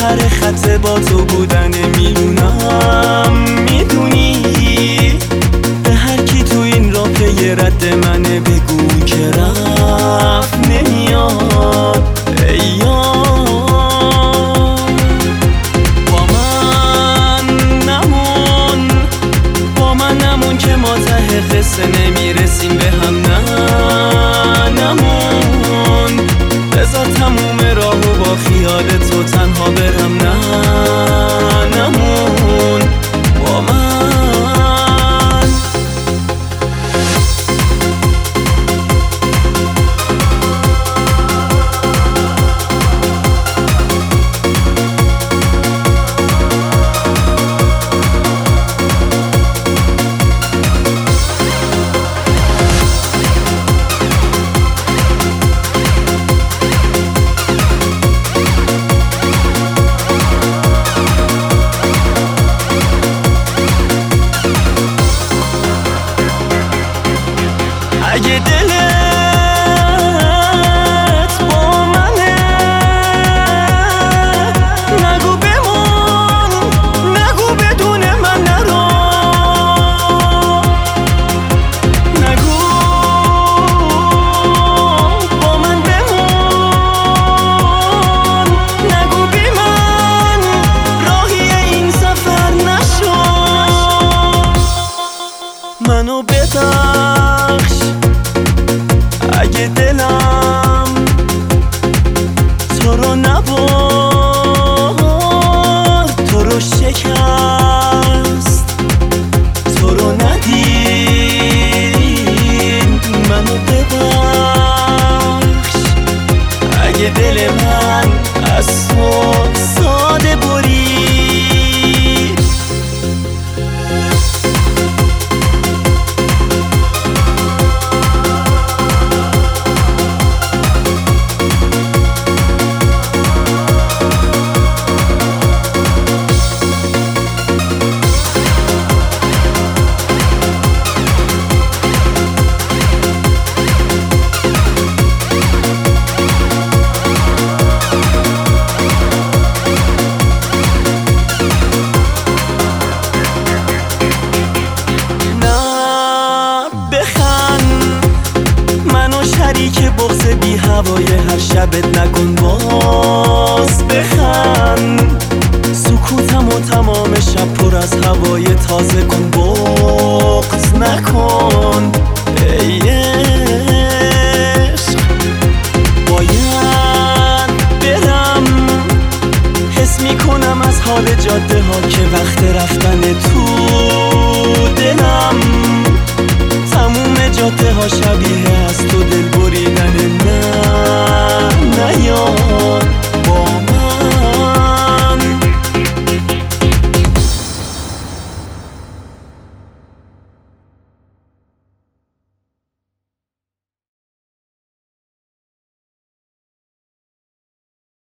سر خط با تو بودن میدونم، میدونی به هر کی تو این راه پی رد منه بگو که رفت نمیاد. ای یار با من نمون که ما ته قصه نمیرسیم به هم. نه نمون، بذار تموم راهو با خیال تو تنها برم. نه نمون با من. اگه دلت با منه نگو بمون، نگو بدون من نرو، نگو با من بمون، نگو بی من راهی این سفر نشو. منو ببخش اگه دلم تو رو نبرد، تو رو شکست، تو رو ندید. منو ببخش اگه دل من از تو ساده برید. شریک بغض بی هوای هر شبت نکن، باز بخند. سکوتم و تمام شب پر از هوای تازه کن، بغض نکن. ای عشق باید برم، حس میکنم از حال جاده ها که وقت رفتن تو دلم. تموم جاده ها شبیه از تو دل بریدن. نه نه یار